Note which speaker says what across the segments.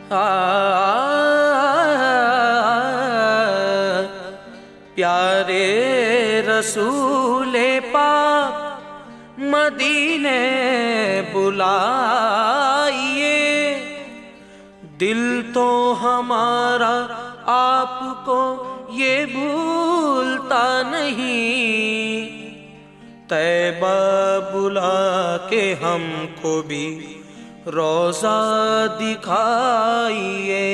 Speaker 1: प्यारे रसूले पाक मदीने बुलाइए, दिल तो हमारा आपको ये भूलता नहीं। तैबा बुला के हमको भी रोज़ा दिखाइए।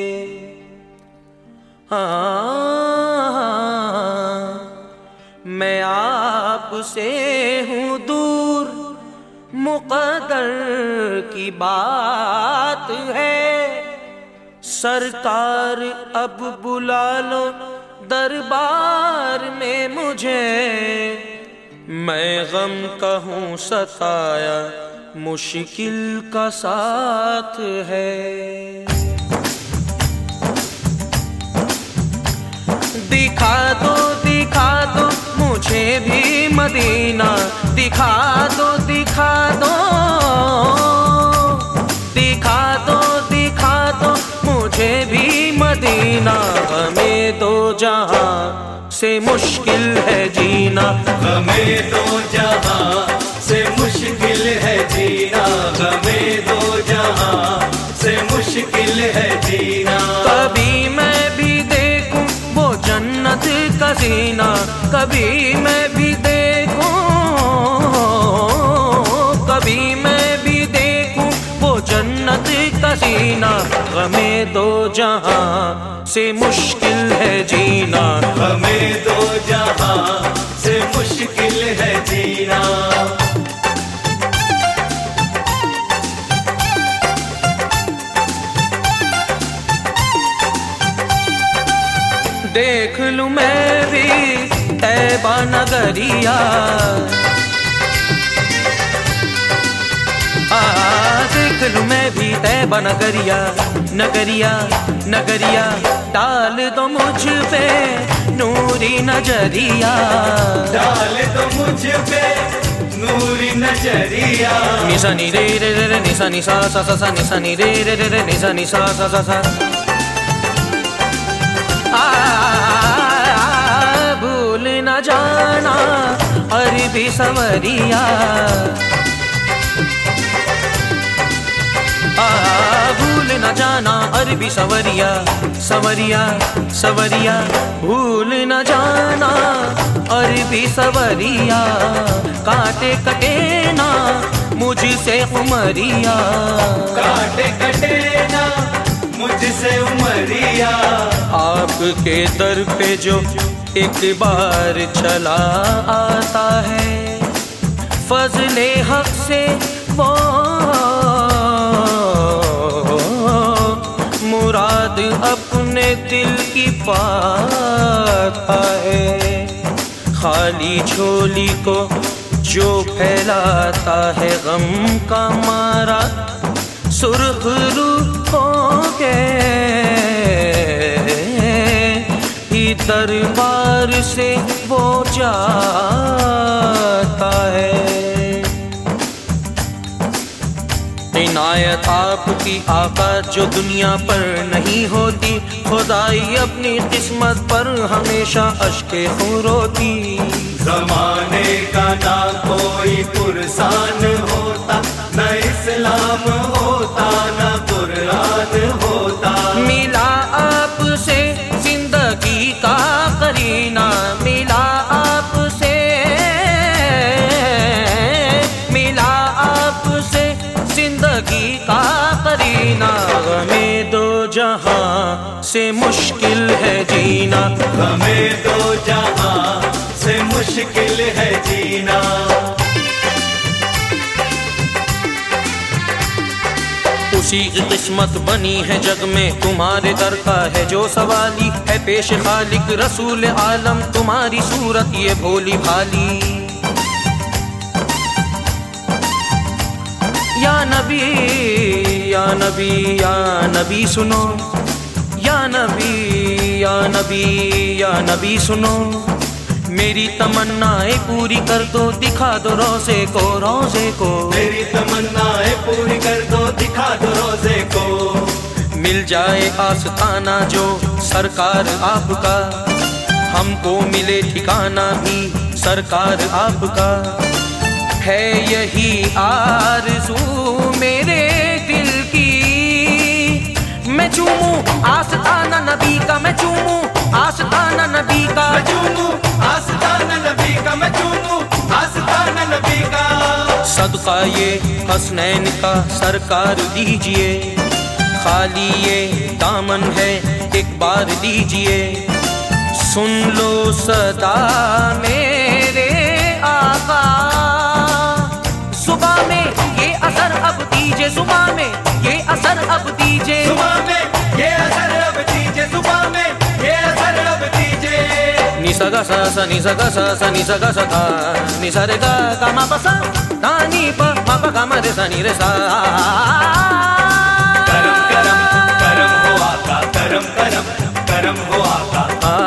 Speaker 1: मैं आपसे हूँ दूर, मुक़द्दर की बात है। सरकार अब बुला लो दरबार में मुझे, मैं गम का हूँ सताया, मुश्किल का साथ है। दिखा दो मुझे भी मदीना, दिखा दो मुझे भी मदीना। हमें दो जहां से मुश्किल है जीना,
Speaker 2: हमें दो जहां से मुश्किल है जीना, हमें दो जहां से मुश्किल है जीना।
Speaker 1: कभी मैं भी देखूं वो जन्नत का सीना, कभी मैं भी देखूं, कभी मैं भी देखूं वो जन्नत का सीना। हमें दो जहां से मुश्किल है जीना,
Speaker 2: हमें दो जहां से मुश्किल है जीना।
Speaker 1: देख लूं मैं भी तैबा नगरिया, देख लूं मैं भी तैबा नगरिया, नगरिया नगरिया। डाल दो मुझ पे नूरी नजरिया,
Speaker 2: डाल दो मुझ पे नूरी नजरिया।
Speaker 1: निसा नी रे रे रे निसा नी सा सा सा निसा नी रे रे रे निसा नी सा सा सा। भूल न जाना अरबी सवरिया, भूल न जाना अरबी सवरिया, सवरिया सवरिया। भूल न जाना अरबी सवरिया, काटे कटे ना मुझसे उमरिया,
Speaker 2: काटे कटे ना मुझसे उमरिया।
Speaker 1: आपके दर पे जो एक बार चला आता है, फजले हक से वो मुराद अपने दिल की पाता है। खाली झोली को जो फैलाता है गम का मारा, सुर्ख रूहों के ही दरबार से वो जाता है। इनायत आपकी आका जो दुनिया पर नहीं होती, खुदाई अपनी किस्मत पर हमेशा अश्के खून रोती।
Speaker 2: ज़माने का ना कोई पुरसान होता, न इस्लाम होता, न कुरान होता।
Speaker 1: मिला आपसे जिंदगी का करीना, मिला आपसे, मिला आपसे जिंदगी का करीना। हमें दो जहां से मुश्किल है जीना,
Speaker 2: हमें दो जहां से मुश्किल है जीना।
Speaker 1: उसी की किस्मत बनी है जग में, तुम्हारे दर का है जो सवाली है पेश खालिक रसूल आलम, तुम्हारी सूरत ये भोली भाली। या नबी या नबी या नबी सुनो, या नबी या नबी या नबी सुनो। मेरी तमन्नाएं पूरी कर दो, दिखा दो रोज़े को, रोज़े को।
Speaker 2: मेरी तमन्नाएं पूरी कर दो, दिखा दो रोज़े को।
Speaker 1: मिल जाए आस्ताना जो सरकार आपका, हमको मिले ठिकाना भी सरकार आपका। है यही आरज़ू मेरे दिल की, मैं चूमूं आस्ताना नबी का, मैं चूमूं आस्ताना नबी का,
Speaker 2: मैं चूमूं आस्ताना नबी का, मैं चूमूं आस्ताना नबी का।
Speaker 1: सदका ये हसनैन का सरकार दीजिए, खाली ये दामन है एक बार दीजिए। सुन लो सदा मेरे आका, सुबह में ये असर अब दीजिए, सुबह में ये असर अब दीजिए,
Speaker 2: सुबह में ये असर अब दीजिए, सुबह में ये असर अब दीजिए।
Speaker 1: निसा गा सा सा निसा गा सा सा निसा गा सा गा निसा रे गा गा मा पा सा दा नी पा मा पा गा मा रे सा नी रे सा।
Speaker 2: करम करम करम हो आका, करम करम करम हो आका।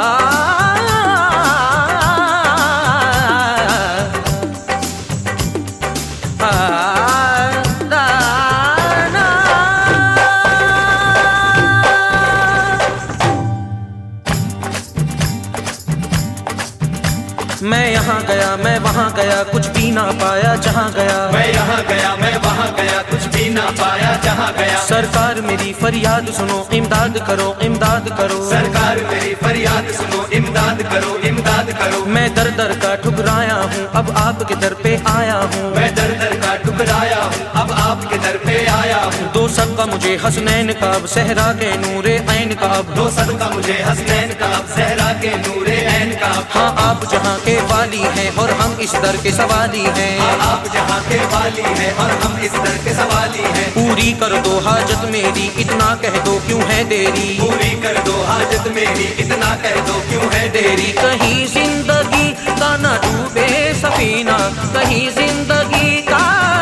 Speaker 1: मैं यहाँ गया मैं वहाँ गया कुछ भी ना पाया जहाँ गया,
Speaker 2: मैं यहाँ गया मैं वहाँ गया कुछ भी ना पाया जहाँ गया।
Speaker 1: सरकार मेरी फरियाद सुनो इमदाद करो इमदाद करो,
Speaker 2: सरकार मेरी फरियाद सुनो इमदाद करो इमदाद करो।
Speaker 1: मैं दर दर का ठुकराया हूँ अब आपके दर पे आया हूँ,
Speaker 2: मैं दर दर का ठुकराया हूँ अब आपके दर पे आया हूँ।
Speaker 1: दो सबका मुझे हसनैन का अब सहरा के नूरे ऐन का अब,
Speaker 2: दो सबका मुझे हसनैन का अब सहरा के नूरे ऐन का।
Speaker 1: हाँ आप जहाँ के वाली हैं और हम इस दर के सवाली हैं,
Speaker 2: आप जहाँ के वाली हैं और हम इस दर के सवाली हैं।
Speaker 1: पूरी कर दो हाजत मेरी इतना कह दो क्यों है देरी,
Speaker 2: पूरी कर दो हाजत मेरी इतना कह दो क्यों है देरी।
Speaker 1: कहीं जिंदगी का न डूबे सफीना, कहीं जिंदगी का,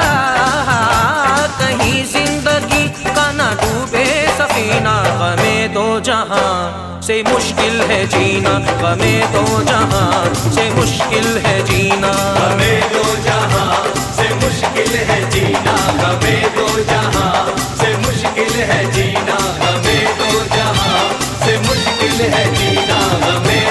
Speaker 1: कहीं जिंदगी का न डूबे सफीना। गमे दो जहां से मुश्किल है जीना, गमे दो जहां से मुश्किल है जीना,
Speaker 2: गमे दो जहां से मुश्किल है जीना, गमे दो जहां से मुश्किल है जीना, गमे दो जहां से मुश्किल है जीना, गमे